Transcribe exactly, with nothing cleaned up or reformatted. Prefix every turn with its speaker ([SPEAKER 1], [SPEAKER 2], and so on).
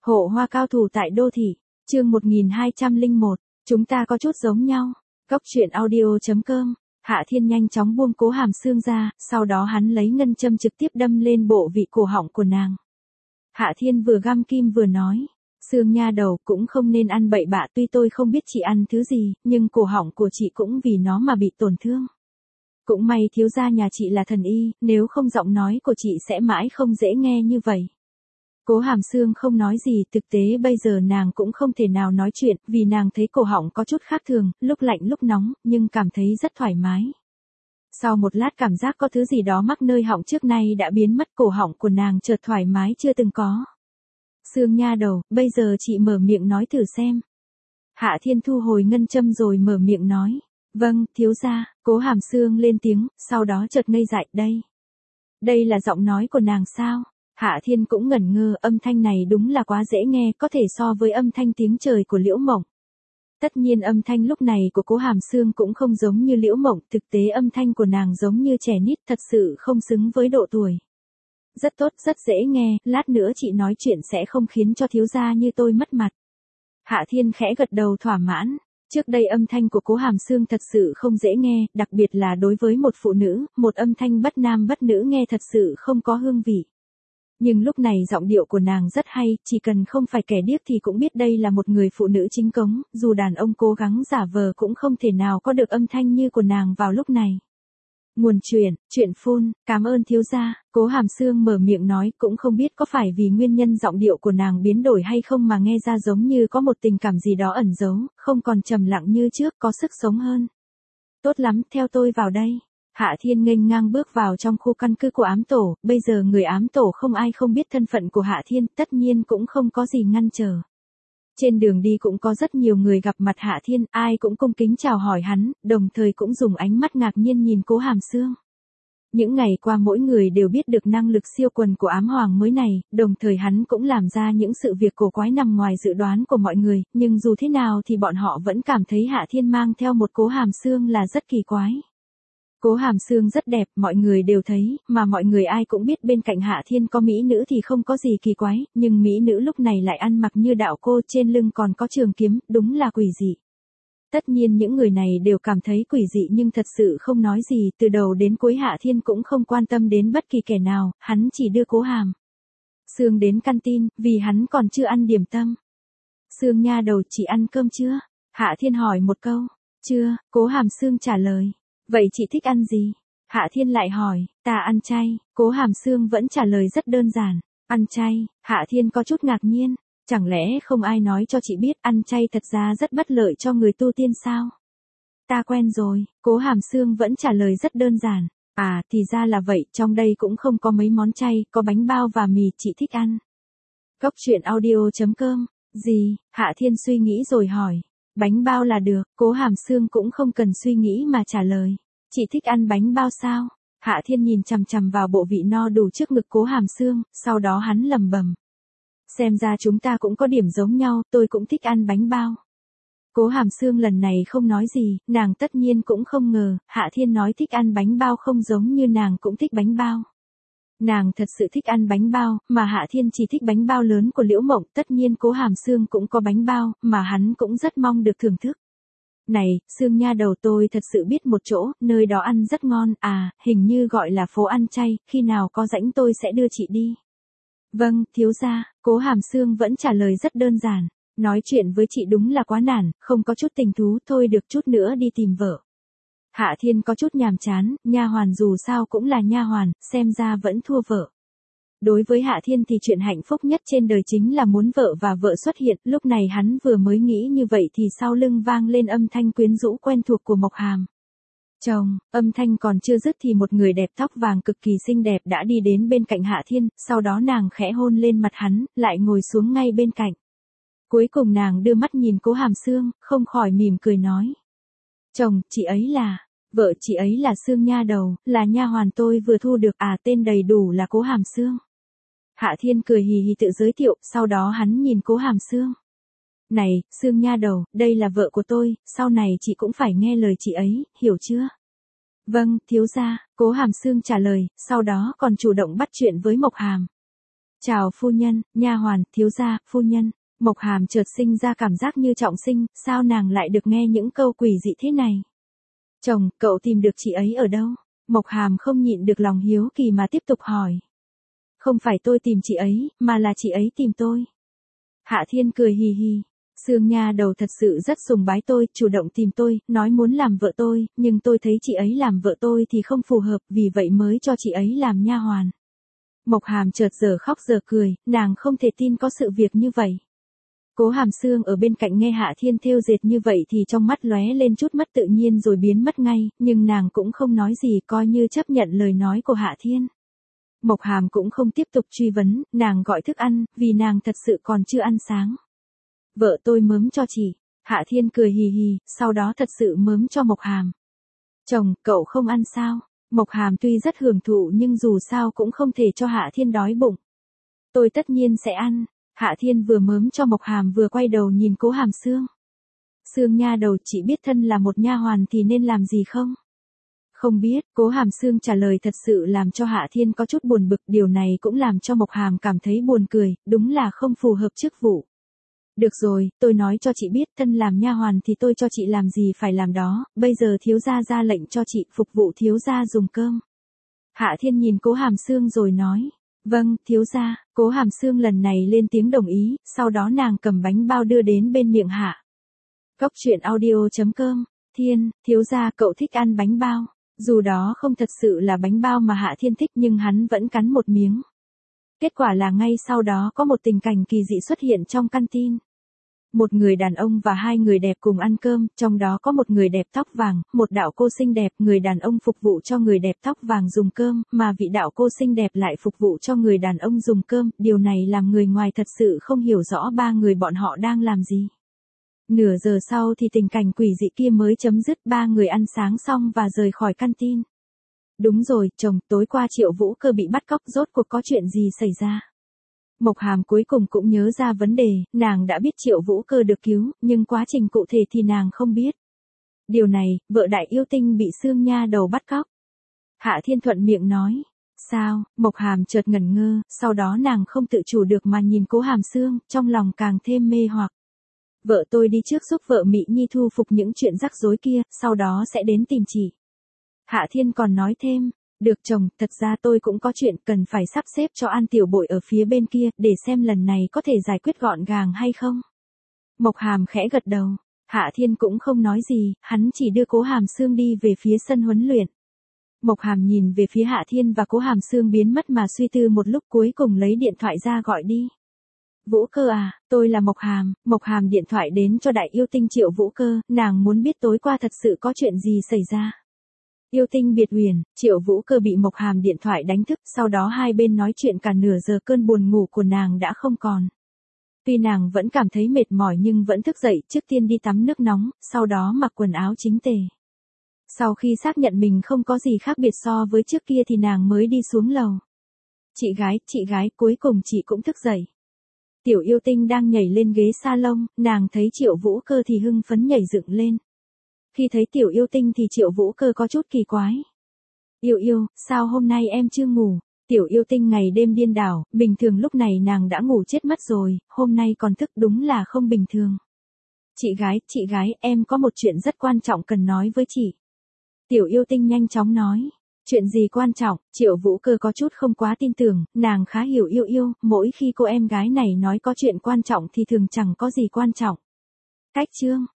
[SPEAKER 1] Hộ hoa cao thủ tại đô thị, chương một nghìn hai trăm lẻ một, chúng ta có chút giống nhau. Cốc truyện audio.com, Hạ Thiên nhanh chóng buông Cố Hàm Sương ra, sau đó hắn lấy ngân châm trực tiếp đâm lên bộ vị cổ họng của nàng. Hạ Thiên vừa găm kim vừa nói, Sương nha đầu cũng không nên ăn bậy bạ, tuy tôi không biết chị ăn thứ gì, nhưng cổ họng của chị cũng vì nó mà bị tổn thương. Cũng may thiếu gia nhà chị là thần y, nếu không giọng nói của chị sẽ mãi không dễ nghe như vậy. Cố Hàm Sương không nói gì, thực tế bây giờ nàng cũng không thể nào nói chuyện, vì nàng thấy cổ họng có chút khác thường, lúc lạnh lúc nóng, nhưng cảm thấy rất thoải mái. Sau một lát cảm giác có thứ gì đó mắc nơi họng trước nay đã biến mất, cổ họng của nàng chợt thoải mái chưa từng có. Sương nha đầu, bây giờ chị mở miệng nói thử xem. Hạ Thiên thu hồi ngân châm rồi mở miệng nói. Vâng, thiếu gia. Cố Hàm Sương lên tiếng, sau đó chợt ngây dại, đây. Đây là giọng nói của nàng sao? Hạ Thiên cũng ngẩn ngơ, âm thanh này đúng là quá dễ nghe, có thể so với âm thanh tiếng trời của Liễu Mộng. Tất nhiên âm thanh lúc này của Cố Hàm Sương cũng không giống như Liễu Mộng, thực tế âm thanh của nàng giống như trẻ nít, thật sự không xứng với độ tuổi. Rất tốt, rất dễ nghe, lát nữa chị nói chuyện sẽ không khiến cho thiếu gia như tôi mất mặt. Hạ Thiên khẽ gật đầu thỏa mãn. Trước đây âm thanh của Cố Hàm Sương thật sự không dễ nghe, đặc biệt là đối với một phụ nữ, một âm thanh bất nam bất nữ nghe thật sự không có hương vị. Nhưng lúc này giọng điệu của nàng rất hay, chỉ cần không phải kẻ điếc thì cũng biết đây là một người phụ nữ chính cống, dù đàn ông cố gắng giả vờ cũng không thể nào có được âm thanh như của nàng vào lúc này. Nguồn truyện, truyện phun, cảm ơn thiếu gia. Cố Hàm Sương mở miệng nói, cũng không biết có phải vì nguyên nhân giọng điệu của nàng biến đổi hay không mà nghe ra giống như có một tình cảm gì đó ẩn giấu, không còn trầm lặng như trước, có sức sống hơn. Tốt lắm, theo tôi vào đây. Hạ Thiên nghênh ngang bước vào trong khu căn cứ của ám tổ, bây giờ người ám tổ không ai không biết thân phận của Hạ Thiên, tất nhiên cũng không có gì ngăn trở. Trên đường đi cũng có rất nhiều người gặp mặt Hạ Thiên, ai cũng cung kính chào hỏi hắn, đồng thời cũng dùng ánh mắt ngạc nhiên nhìn Cố Hàm Sương. Những ngày qua mỗi người đều biết được năng lực siêu quần của ám hoàng mới này, đồng thời hắn cũng làm ra những sự việc cổ quái nằm ngoài dự đoán của mọi người, nhưng dù thế nào thì bọn họ vẫn cảm thấy Hạ Thiên mang theo một Cố Hàm Sương là rất kỳ quái. Cố Hàm Sương rất đẹp, mọi người đều thấy, mà mọi người ai cũng biết bên cạnh Hạ Thiên có mỹ nữ thì không có gì kỳ quái, nhưng mỹ nữ lúc này lại ăn mặc như đạo cô, trên lưng còn có trường kiếm, đúng là quỷ dị. Tất nhiên những người này đều cảm thấy quỷ dị nhưng thật sự không nói gì, từ đầu đến cuối Hạ Thiên cũng không quan tâm đến bất kỳ kẻ nào, hắn chỉ đưa Cố Hàm Sương đến căn tin, vì hắn còn chưa ăn điểm tâm. Sương nha đầu, chị ăn cơm chưa? Hạ Thiên hỏi một câu. Chưa, Cố Hàm Sương trả lời. Vậy chị thích ăn gì? Hạ Thiên lại hỏi, ta ăn chay. Cố Hàm Sương vẫn trả lời rất đơn giản, ăn chay. Hạ Thiên có chút ngạc nhiên, chẳng lẽ không ai nói cho chị biết ăn chay thật ra rất bất lợi cho người tu tiên sao? Ta quen rồi. Cố Hàm Sương vẫn trả lời rất đơn giản, à thì ra là vậy, trong đây cũng không có mấy món chay, có bánh bao và mì, chị thích ăn. Cốc truyện audio.com, gì? Hạ Thiên suy nghĩ rồi hỏi. Bánh bao là được. Cố Hàm Sương cũng không cần suy nghĩ mà trả lời. Chị thích ăn bánh bao sao? Hạ Thiên nhìn chằm chằm vào bộ vị no đủ trước ngực Cố Hàm Sương, sau đó hắn lẩm bẩm. Xem ra chúng ta cũng có điểm giống nhau, tôi cũng thích ăn bánh bao. Cố Hàm Sương lần này không nói gì, nàng tất nhiên cũng không ngờ, Hạ Thiên nói thích ăn bánh bao không giống như nàng cũng thích bánh bao. Nàng thật sự thích ăn bánh bao, mà Hạ Thiên chỉ thích bánh bao lớn của Liễu Mộng, tất nhiên Cố Hàm Sương cũng có bánh bao, mà hắn cũng rất mong được thưởng thức. Này, Sương nha đầu, tôi thật sự biết một chỗ, nơi đó ăn rất ngon, à, hình như gọi là phố ăn chay, khi nào có rảnh tôi sẽ đưa chị đi. Vâng, thiếu gia. Cố Hàm Sương vẫn trả lời rất đơn giản, nói chuyện với chị đúng là quá nản, không có chút tình thú, thôi được chút nữa đi tìm vợ. Hạ Thiên có chút nhàm chán, nha hoàn dù sao cũng là nha hoàn, xem ra vẫn thua vợ. Đối với Hạ Thiên thì chuyện hạnh phúc nhất trên đời chính là muốn vợ và vợ xuất hiện, lúc này hắn vừa mới nghĩ như vậy thì sau lưng vang lên âm thanh quyến rũ quen thuộc của Mộc Hàm. Chồng, âm thanh còn chưa dứt thì một người đẹp tóc vàng cực kỳ xinh đẹp đã đi đến bên cạnh Hạ Thiên, sau đó nàng khẽ hôn lên mặt hắn, lại ngồi xuống ngay bên cạnh. Cuối cùng nàng đưa mắt nhìn Cố Hàm Sương, không khỏi mỉm cười nói. Chồng, chị ấy là, vợ chị ấy là Sương nha đầu, là nha hoàn tôi vừa thu được, à tên đầy đủ là Cố Hàm Sương. Hạ Thiên cười hì hì tự giới thiệu, sau đó hắn nhìn Cố Hàm Sương. Này, Sương nha đầu, đây là vợ của tôi, sau này chị cũng phải nghe lời chị ấy, hiểu chưa? Vâng, thiếu gia. Cố Hàm Sương trả lời, sau đó còn chủ động bắt chuyện với Mộc Hàm. Chào phu nhân, nha hoàn, thiếu gia, phu nhân. Mộc Hàm chợt sinh ra cảm giác như trọng sinh, sao nàng lại được nghe những câu quỷ dị thế này? Chồng, cậu tìm được chị ấy ở đâu? Mộc Hàm không nhịn được lòng hiếu kỳ mà tiếp tục hỏi. Không phải tôi tìm chị ấy, mà là chị ấy tìm tôi. Hạ Thiên cười hì hì. Sương nha đầu thật sự rất sùng bái tôi, chủ động tìm tôi, nói muốn làm vợ tôi, nhưng tôi thấy chị ấy làm vợ tôi thì không phù hợp, vì vậy mới cho chị ấy làm nha hoàn. Mộc Hàm chợt giờ khóc giờ cười, nàng không thể tin có sự việc như vậy. Cố Hàm Sương ở bên cạnh nghe Hạ Thiên thêu dệt như vậy thì trong mắt lóe lên chút mất tự nhiên rồi biến mất ngay, nhưng nàng cũng không nói gì, coi như chấp nhận lời nói của Hạ Thiên. Mộc Hàm cũng không tiếp tục truy vấn, nàng gọi thức ăn, vì nàng thật sự còn chưa ăn sáng. Vợ tôi mớm cho chị. Hạ Thiên cười hì hì, sau đó thật sự mớm cho Mộc Hàm. Chồng, cậu không ăn sao? Mộc Hàm tuy rất hưởng thụ nhưng dù sao cũng không thể cho Hạ Thiên đói bụng. Tôi tất nhiên sẽ ăn. Hạ Thiên vừa mớm cho Mộc Hàm vừa quay đầu nhìn Cố Hàm Sương. Sương nha đầu, chị biết thân là một nha hoàn thì nên làm gì không? Không biết, Cố Hàm Sương trả lời thật sự làm cho Hạ Thiên có chút buồn bực, điều này cũng làm cho Mộc Hàm cảm thấy buồn cười, đúng là không phù hợp chức vụ. Được rồi, tôi nói cho chị biết, thân làm nha hoàn thì tôi cho chị làm gì phải làm đó, bây giờ thiếu gia ra lệnh cho chị phục vụ thiếu gia dùng cơm. Hạ Thiên nhìn Cố Hàm Sương rồi nói, vâng, thiếu gia. Cố Hàm Sương lần này lên tiếng đồng ý, sau đó nàng cầm bánh bao đưa đến bên miệng Hạ. Cốc truyện audio chấm com, Thiên, thiếu gia cậu thích ăn bánh bao. Dù đó không thật sự là bánh bao mà Hạ Thiên thích nhưng hắn vẫn cắn một miếng. Kết quả là ngay sau đó có một tình cảnh kỳ dị xuất hiện trong căn tin. Một người đàn ông và hai người đẹp cùng ăn cơm, trong đó có một người đẹp tóc vàng, một đạo cô xinh đẹp, người đàn ông phục vụ cho người đẹp tóc vàng dùng cơm, mà vị đạo cô xinh đẹp lại phục vụ cho người đàn ông dùng cơm, điều này làm người ngoài thật sự không hiểu rõ ba người bọn họ đang làm gì. Nửa giờ sau thì tình cảnh quỷ dị kia mới chấm dứt, ba người ăn sáng xong và rời khỏi căn tin. Đúng rồi, chồng, tối qua Triệu Vũ Cơ bị bắt cóc, rốt cuộc có chuyện gì xảy ra? Mộc Hàm cuối cùng cũng nhớ ra vấn đề, nàng đã biết Triệu Vũ Cơ được cứu, nhưng quá trình cụ thể thì nàng không biết. Điều này, vợ đại yêu tinh bị Sương nha đầu bắt cóc. Hạ Thiên thuận miệng nói. Sao? Mộc Hàm chợt ngẩn ngơ, sau đó nàng không tự chủ được mà nhìn Cố Hàm Sương, trong lòng càng thêm mê hoặc. Vợ tôi đi trước giúp vợ Mỹ Nhi thu phục những chuyện rắc rối kia, sau đó sẽ đến tìm chị. Hạ Thiên còn nói thêm, được chồng, thật ra tôi cũng có chuyện cần phải sắp xếp cho An Tiểu Bội ở phía bên kia, để xem lần này có thể giải quyết gọn gàng hay không. Mộc Hàm khẽ gật đầu, Hạ Thiên cũng không nói gì, hắn chỉ đưa Cố Hàm Sương đi về phía sân huấn luyện. Mộc Hàm nhìn về phía Hạ Thiên và Cố Hàm Sương biến mất mà suy tư một lúc, cuối cùng lấy điện thoại ra gọi đi. Vũ Cơ à, tôi là Mộc Hàm. Mộc Hàm điện thoại đến cho đại yêu tinh Triệu Vũ Cơ, nàng muốn biết tối qua thật sự có chuyện gì xảy ra. Yêu tinh biệt huyền, Triệu Vũ Cơ bị Mộc Hàm điện thoại đánh thức, sau đó hai bên nói chuyện cả nửa giờ, cơn buồn ngủ của nàng đã không còn. Tuy nàng vẫn cảm thấy mệt mỏi nhưng vẫn thức dậy, trước tiên đi tắm nước nóng, sau đó mặc quần áo chính tề. Sau khi xác nhận mình không có gì khác biệt so với trước kia thì nàng mới đi xuống lầu. Chị gái, chị gái, cuối cùng chị cũng thức dậy. Tiểu yêu tinh đang nhảy lên ghế salon, nàng thấy Triệu Vũ Cơ thì hưng phấn nhảy dựng lên. Khi thấy tiểu yêu tinh thì Triệu Vũ Cơ có chút kỳ quái. Yêu yêu, sao hôm nay em chưa ngủ? Tiểu yêu tinh ngày đêm điên đảo, bình thường lúc này nàng đã ngủ chết mất rồi, hôm nay còn thức, đúng là không bình thường. Chị gái, chị gái, em có một chuyện rất quan trọng cần nói với chị. Tiểu yêu tinh nhanh chóng nói. Chuyện gì quan trọng? Triệu Vũ Cơ có chút không quá tin tưởng, nàng khá hiểu yêu yêu, mỗi khi cô em gái này nói có chuyện quan trọng thì thường chẳng có gì quan trọng. Cách chương